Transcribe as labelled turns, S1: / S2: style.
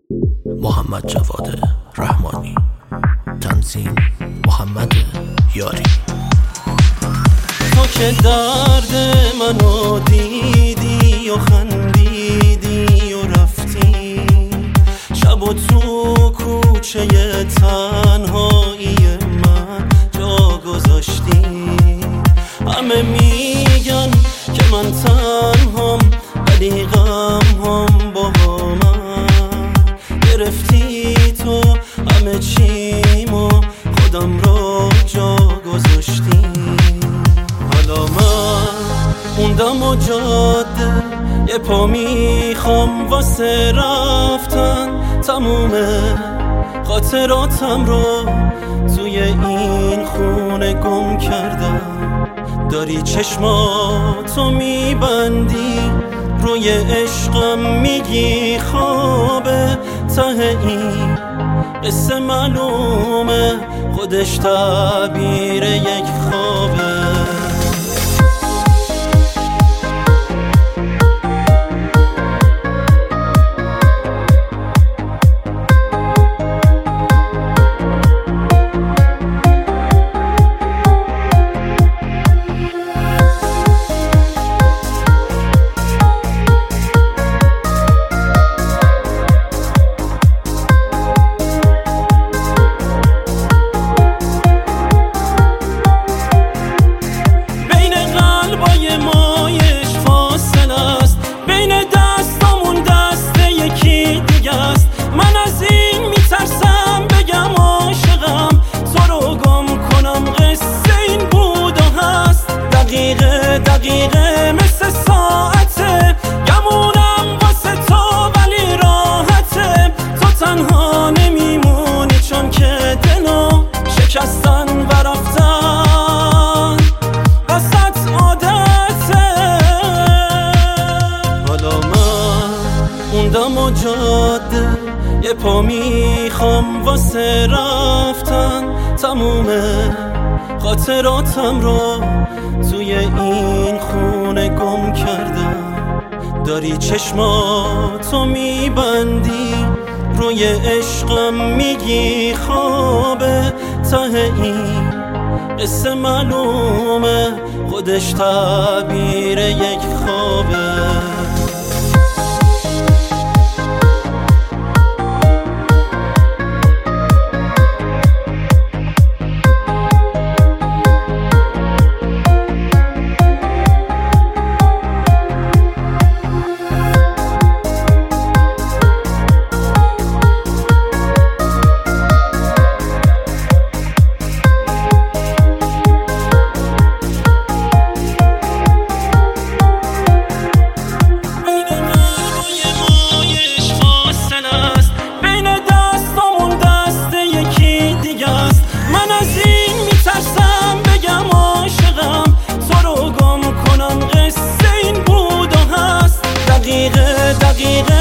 S1: محمد جواد رحمانی، تنظیم محمد یاری.
S2: تو که درد منو دیدی و خندیدی و رفتی، شب و تو کوچه تنهایی من جا گذاشتی. همه میگن که من تنهام ولی غم هم با من گرفتی. تو همه چیمو خودم رو جا گذاشتی. حالا من موندم و جاده یه پا میخوام واسه رفتن، تمومه خاطراتم رو توی این خونه گم کردم. داری چشماتو میبندی روی عشقم، میگی خوابه ته این قصه معلومه خودش تعبیر یک خوابه. دقیقه مثل ساعته، گمونم واسه تو ولی راحته. تو تنها نمیمونی چون که دلو شکستن و رفتن وسط عادته. حالا من موندم و جاده یه پا میخوام واسه رفتن، تمومه خاطراتم رو توی این خونه گم کردم. داری چشماتو میبندی روی عشقم، میگی خوابه ته این قصه معلومه خودش تعبیر یک خوابه. دقیقه